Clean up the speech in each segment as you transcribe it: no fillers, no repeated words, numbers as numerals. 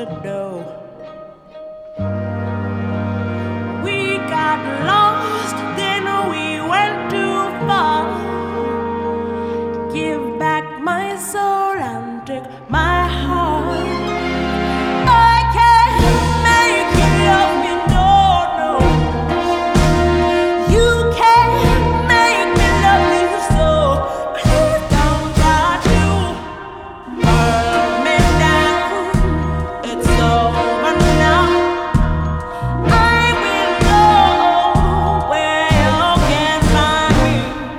to do. We got lost, then we went too far. Give back my soul and take my heart. I can't make you love me, no, no. You can't make me love you, so please don't try to burn me down. It's over now. I will know where you can find me.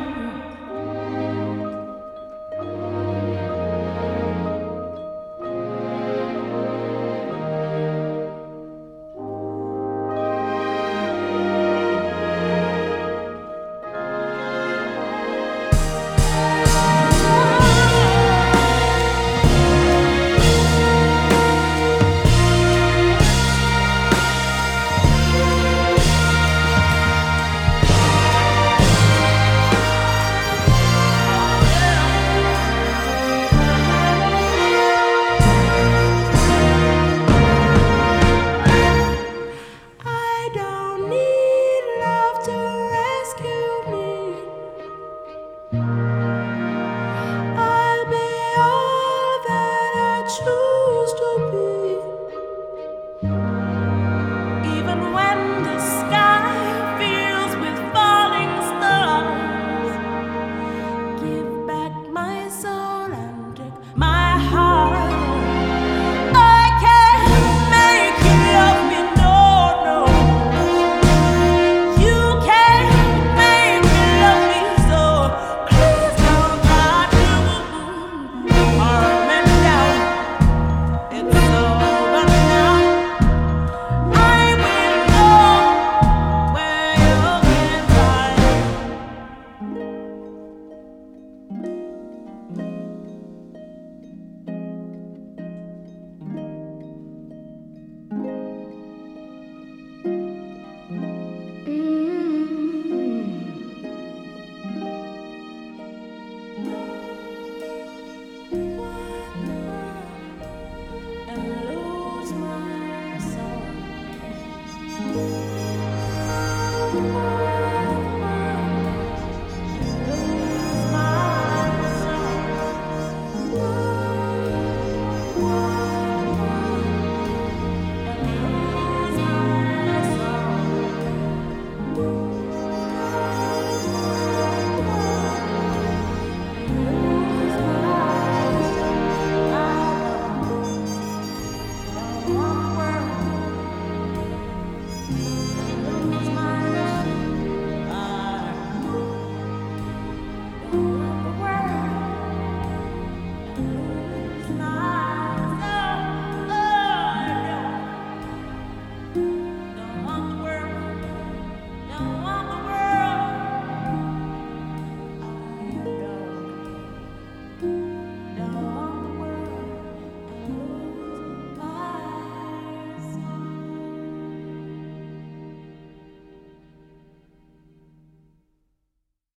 I don't need love to rescue me. I'll be all that I choose to be. Even when the sky fills with falling stars, give back my soul and take my heart. I can't make you love me, no, no. You can't make me love me, so please don't try to harm me down. It's over now. I will know where you can find me. And lose my soul. Lose my soul.